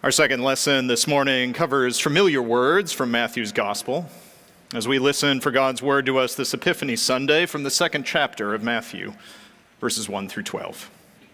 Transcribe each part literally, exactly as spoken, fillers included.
Our second lesson this morning covers familiar words from Matthew's Gospel as we listen for God's word to us this Epiphany Sunday from the second chapter of Matthew, verses one through twelve.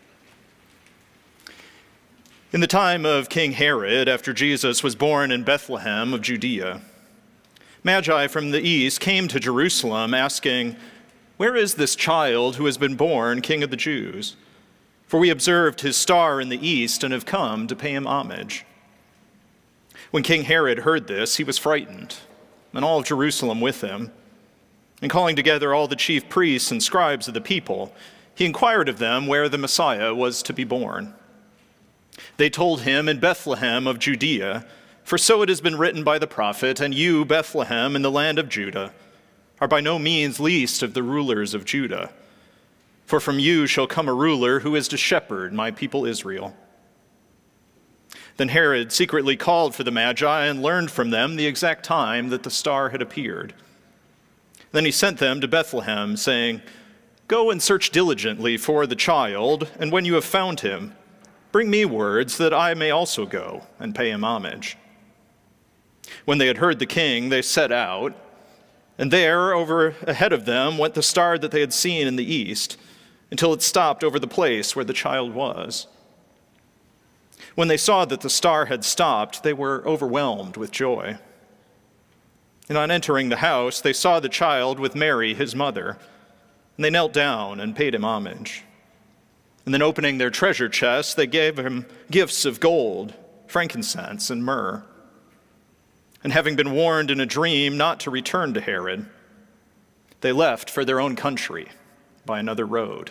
In the time of King Herod, after Jesus was born in Bethlehem of Judea, Magi from the east came to Jerusalem asking, "Where is this child who has been born King of the Jews? For we observed his star in the east and have come to pay him homage." When King Herod heard this, he was frightened, and all of Jerusalem with him. And calling together all the chief priests and scribes of the people, he inquired of them where the Messiah was to be born. They told him, "In Bethlehem of Judea, for so it has been written by the prophet, and you, Bethlehem, in the land of Judah, are by no means least of the rulers of Judah. For from you shall come a ruler who is to shepherd my people Israel." Then Herod secretly called for the Magi and learned from them the exact time that the star had appeared. Then he sent them to Bethlehem, saying, "Go and search diligently for the child, and when you have found him, bring me words that I may also go and pay him homage." When they had heard the king, they set out, and there, over ahead of them, went the star that they had seen in the east, until it stopped over the place where the child was. When they saw that the star had stopped, they were overwhelmed with joy. And on entering the house, they saw the child with Mary, his mother, and they knelt down and paid him homage. And then opening their treasure chests, they gave him gifts of gold, frankincense, and myrrh. And having been warned in a dream not to return to Herod, they left for their own country by another road.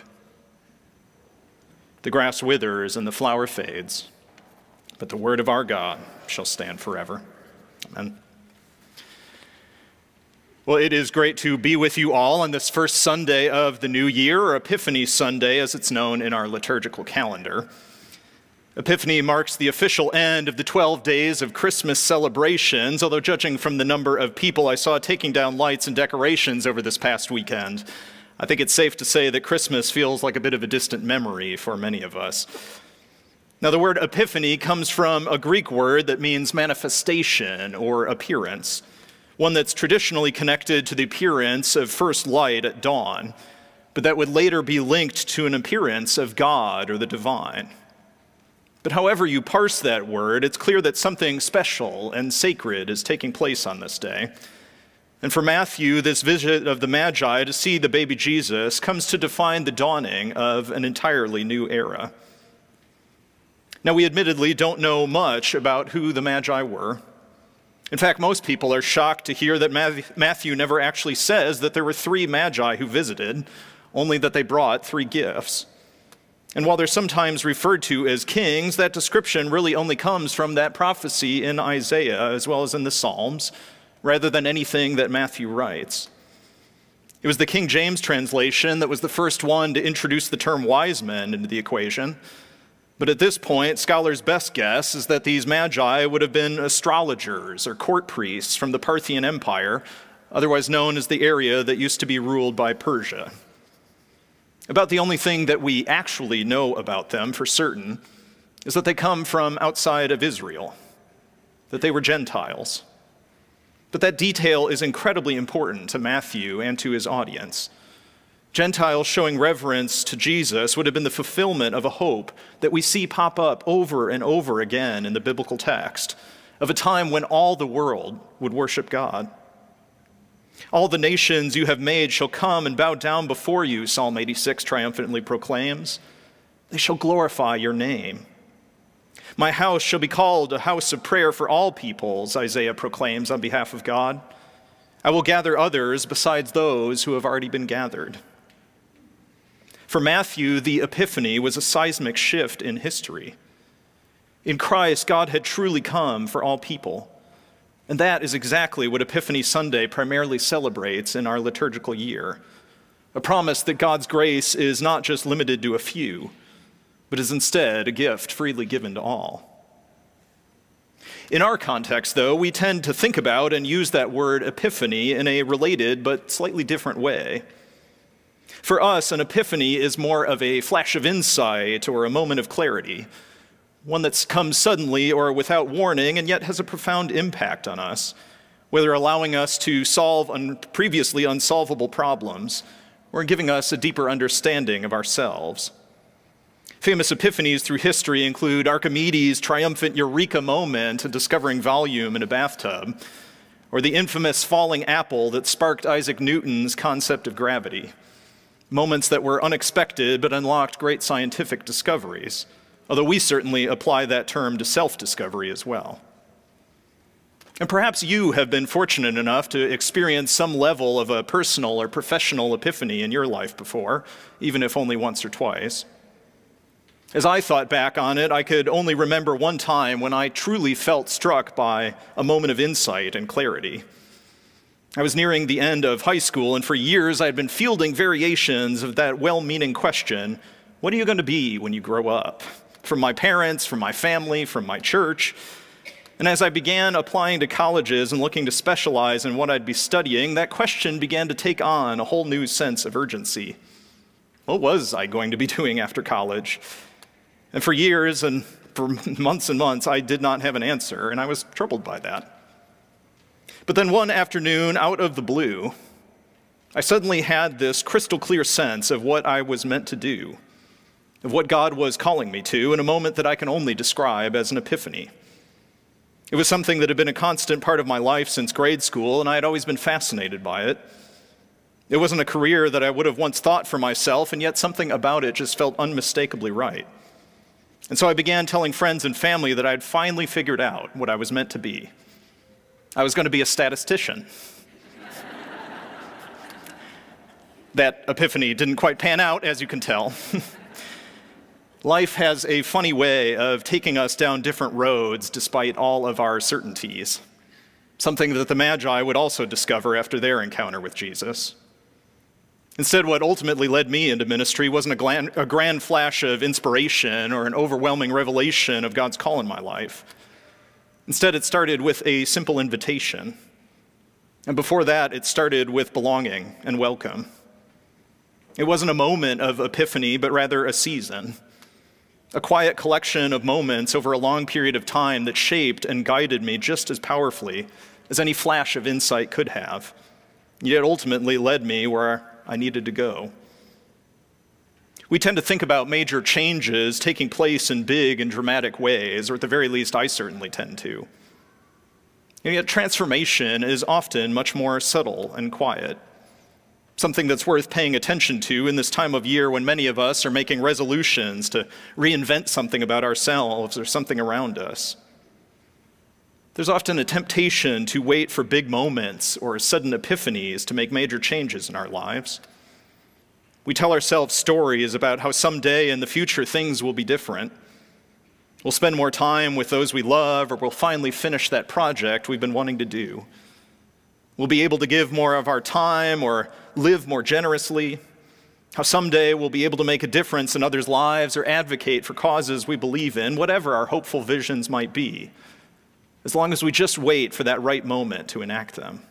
The grass withers and the flower fades, but the word of our God shall stand forever. Amen. Well, it is great to be with you all on this first Sunday of the new year, or Epiphany Sunday as it's known in our liturgical calendar. Epiphany marks the official end of the twelve days of Christmas celebrations, although judging from the number of people I saw taking down lights and decorations over this past weekend, I think it's safe to say that Christmas feels like a bit of a distant memory for many of us. Now, the word epiphany comes from a Greek word that means manifestation or appearance, one that's traditionally connected to the appearance of first light at dawn, but that would later be linked to an appearance of God or the divine. But however you parse that word, it's clear that something special and sacred is taking place on this day. And for Matthew, this visit of the Magi to see the baby Jesus comes to define the dawning of an entirely new era. Now, we admittedly don't know much about who the Magi were. In fact, most people are shocked to hear that Matthew never actually says that there were three Magi who visited, only that they brought three gifts. And while they're sometimes referred to as kings, that description really only comes from that prophecy in Isaiah as well as in the Psalms, rather than anything that Matthew writes. It was the King James translation that was the first one to introduce the term wise men into the equation. But at this point, scholars' best guess is that these Magi would have been astrologers or court priests from the Parthian Empire, otherwise known as the area that used to be ruled by Persia. About the only thing that we actually know about them for certain is that they come from outside of Israel, that they were Gentiles. But that detail is incredibly important to Matthew and to his audience. Gentiles showing reverence to Jesus would have been the fulfillment of a hope that we see pop up over and over again in the biblical text, of a time when all the world would worship God. "All the nations you have made shall come and bow down before you," Psalm eighty-six triumphantly proclaims. "They shall glorify your name. My house shall be called a house of prayer for all peoples," Isaiah proclaims on behalf of God. "I will gather others besides those who have already been gathered." For Matthew, the Epiphany was a seismic shift in history. In Christ, God had truly come for all people. And that is exactly what Epiphany Sunday primarily celebrates in our liturgical year. A promise that God's grace is not just limited to a few, but is instead a gift freely given to all. In our context, though, we tend to think about and use that word epiphany in a related but slightly different way. For us, an epiphany is more of a flash of insight or a moment of clarity, one that's come suddenly or without warning and yet has a profound impact on us, whether allowing us to solve un- previously unsolvable problems or giving us a deeper understanding of ourselves. Famous epiphanies through history include Archimedes' triumphant eureka moment discovering volume in a bathtub, or the infamous falling apple that sparked Isaac Newton's concept of gravity, moments that were unexpected but unlocked great scientific discoveries, although we certainly apply that term to self-discovery as well. And perhaps you have been fortunate enough to experience some level of a personal or professional epiphany in your life before, even if only once or twice. As I thought back on it, I could only remember one time when I truly felt struck by a moment of insight and clarity. I was nearing the end of high school, and for years I had been fielding variations of that well-meaning question, what are you going to be when you grow up? From my parents, from my family, from my church. And as I began applying to colleges and looking to specialize in what I'd be studying, that question began to take on a whole new sense of urgency. What was I going to be doing after college? And for years and for months and months, I did not have an answer, and I was troubled by that. But then one afternoon, out of the blue, I suddenly had this crystal clear sense of what I was meant to do, of what God was calling me to in a moment that I can only describe as an epiphany. It was something that had been a constant part of my life since grade school, and I had always been fascinated by it. It wasn't a career that I would have once thought for myself, and yet something about it just felt unmistakably right. And so I began telling friends and family that I had finally figured out what I was meant to be. I was going to be a statistician. That epiphany didn't quite pan out, as you can tell. Life has a funny way of taking us down different roads despite all of our certainties, something that the Magi would also discover after their encounter with Jesus. Instead, what ultimately led me into ministry wasn't a grand, a grand flash of inspiration or an overwhelming revelation of God's call in my life. Instead, it started with a simple invitation. And before that, it started with belonging and welcome. It wasn't a moment of epiphany, but rather a season. A quiet collection of moments over a long period of time that shaped and guided me just as powerfully as any flash of insight could have, yet ultimately led me where I needed to go. We tend to think about major changes taking place in big and dramatic ways, or at the very least, I certainly tend to. And yet transformation is often much more subtle and quiet. Something that's worth paying attention to in this time of year when many of us are making resolutions to reinvent something about ourselves or something around us. There's often a temptation to wait for big moments or sudden epiphanies to make major changes in our lives. We tell ourselves stories about how someday in the future things will be different. We'll spend more time with those we love, or we'll finally finish that project we've been wanting to do. We'll be able to give more of our time or live more generously. How someday we'll be able to make a difference in others' lives or advocate for causes we believe in, whatever our hopeful visions might be, as long as we just wait for that right moment to enact them.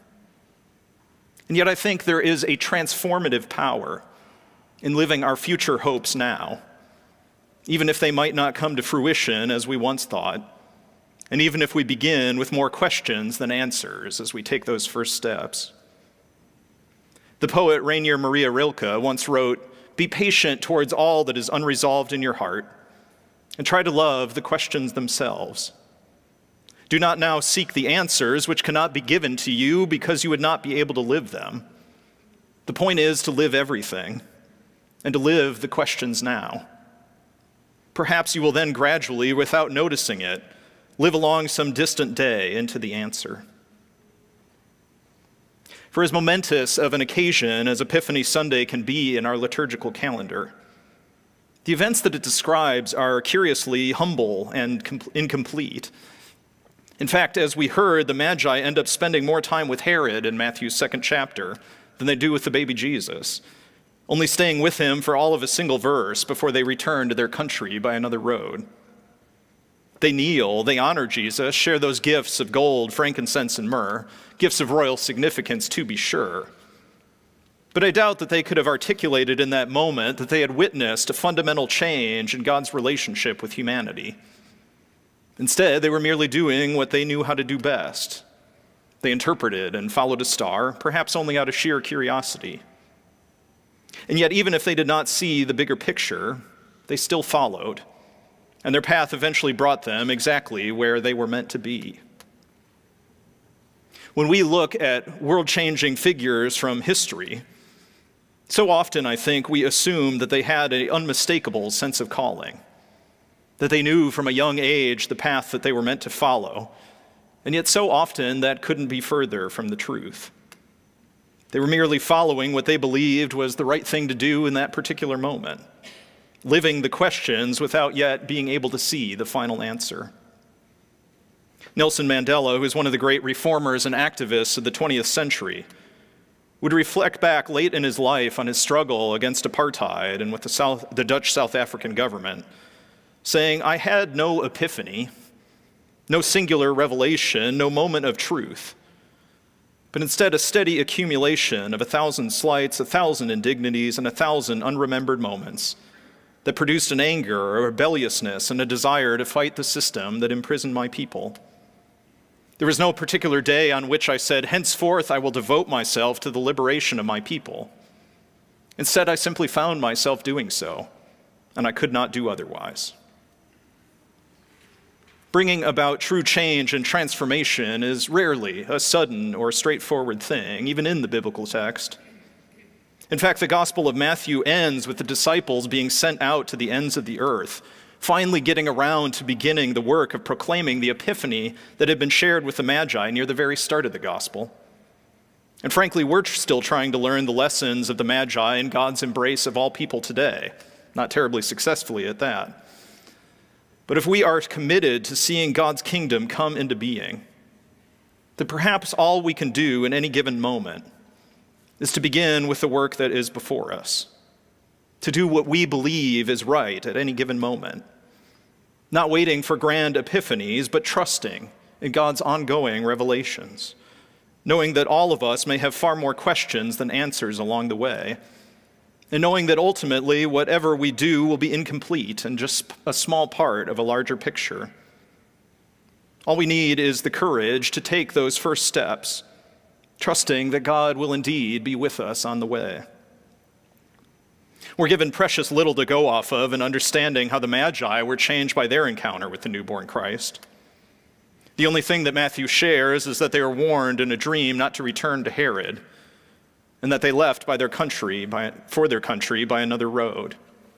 And yet I think there is a transformative power in living our future hopes now, even if they might not come to fruition as we once thought. And even if we begin with more questions than answers as we take those first steps. The poet Rainier Maria Rilke once wrote, "Be patient towards all that is unresolved in your heart, and try to love the questions themselves. Do not now seek the answers which cannot be given to you because you would not be able to live them. The point is to live everything, and to live the questions now. Perhaps you will then gradually, without noticing it, live along some distant day into the answer." For as momentous of an occasion as Epiphany Sunday can be in our liturgical calendar, the events that it describes are curiously humble and com- incomplete. In fact, as we heard, the Magi end up spending more time with Herod in Matthew's second chapter than they do with the baby Jesus, only staying with him for all of a single verse before they return to their country by another road. They kneel, they honor Jesus, share those gifts of gold, frankincense, and myrrh, gifts of royal significance to be sure. But I doubt that they could have articulated in that moment that they had witnessed a fundamental change in God's relationship with humanity. Instead, they were merely doing what they knew how to do best. They interpreted and followed a star, perhaps only out of sheer curiosity. And yet, even if they did not see the bigger picture, they still followed, and their path eventually brought them exactly where they were meant to be. When we look at world-changing figures from history, so often I think we assume that they had an unmistakable sense of calling, that they knew from a young age the path that they were meant to follow, and yet so often that couldn't be further from the truth. They were merely following what they believed was the right thing to do in that particular moment, living the questions without yet being able to see the final answer. Nelson Mandela, who is one of the great reformers and activists of the twentieth century, would reflect back late in his life on his struggle against apartheid and with the, South, the Dutch South African government, saying, "I had no epiphany, no singular revelation, no moment of truth, but instead a steady accumulation of a thousand slights, a thousand indignities, and a thousand unremembered moments that produced an anger, a rebelliousness, and a desire to fight the system that imprisoned my people. There was no particular day on which I said, 'Henceforth I will devote myself to the liberation of my people.' Instead, I simply found myself doing so, and I could not do otherwise." Bringing about true change and transformation is rarely a sudden or straightforward thing, even in the biblical text. In fact, the Gospel of Matthew ends with the disciples being sent out to the ends of the earth, finally getting around to beginning the work of proclaiming the epiphany that had been shared with the Magi near the very start of the Gospel. And frankly, we're still trying to learn the lessons of the Magi and God's embrace of all people today, not terribly successfully at that. But if we are committed to seeing God's kingdom come into being, then perhaps all we can do in any given moment is to begin with the work that is before us, to do what we believe is right at any given moment, not waiting for grand epiphanies, but trusting in God's ongoing revelations, knowing that all of us may have far more questions than answers along the way, and knowing that ultimately whatever we do will be incomplete and just a small part of a larger picture. All we need is the courage to take those first steps, trusting that God will indeed be with us on the way. We're given precious little to go off of in understanding how the Magi were changed by their encounter with the newborn Christ. The only thing that Matthew shares is that they were warned in a dream not to return to Herod, and that they left by their country, by, for their country by another road.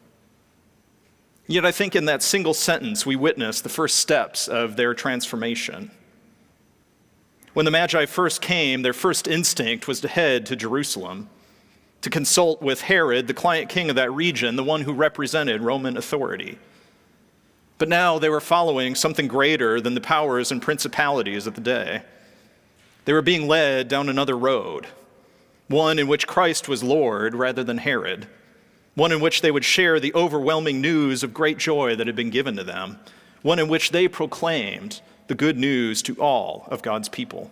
Yet I think in that single sentence we witness the first steps of their transformation. When the Magi first came, their first instinct was to head to Jerusalem, to consult with Herod, the client king of that region, the one who represented Roman authority. But now they were following something greater than the powers and principalities of the day. They were being led down another road, one in which Christ was Lord rather than Herod, one in which they would share the overwhelming news of great joy that had been given to them, one in which they proclaimed the good news to all of God's people.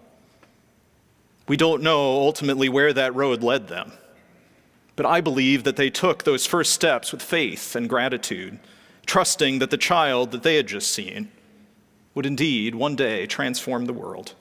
We don't know ultimately where that road led them, but I believe that they took those first steps with faith and gratitude, trusting that the child that they had just seen would indeed one day transform the world.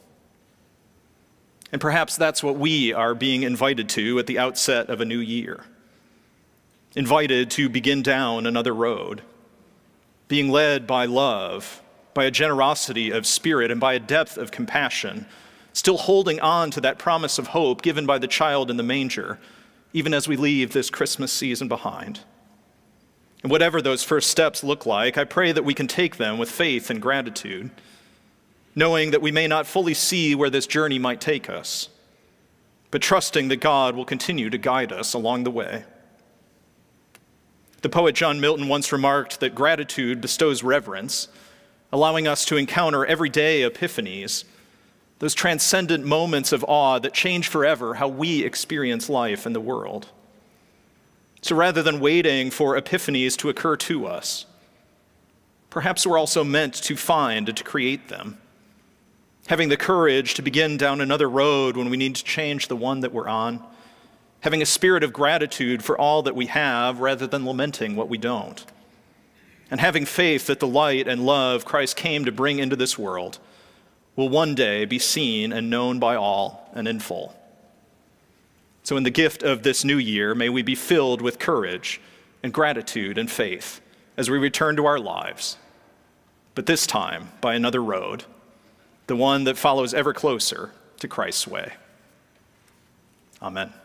And perhaps that's what we are being invited to at the outset of a new year. Invited to begin down another road, being led by love, by a generosity of spirit, and by a depth of compassion, still holding on to that promise of hope given by the child in the manger, even as we leave this Christmas season behind. And whatever those first steps look like, I pray that we can take them with faith and gratitude, knowing that we may not fully see where this journey might take us, but trusting that God will continue to guide us along the way. The poet John Milton once remarked that gratitude bestows reverence, allowing us to encounter everyday epiphanies, those transcendent moments of awe that change forever how we experience life in the world. So rather than waiting for epiphanies to occur to us, perhaps we're also meant to find and to create them, having the courage to begin down another road when we need to change the one that we're on, having a spirit of gratitude for all that we have rather than lamenting what we don't, and having faith that the light and love Christ came to bring into this world will one day be seen and known by all and in full. So in the gift of this new year, may we be filled with courage and gratitude and faith as we return to our lives, but this time by another road, the one that follows ever closer to Christ's way. Amen.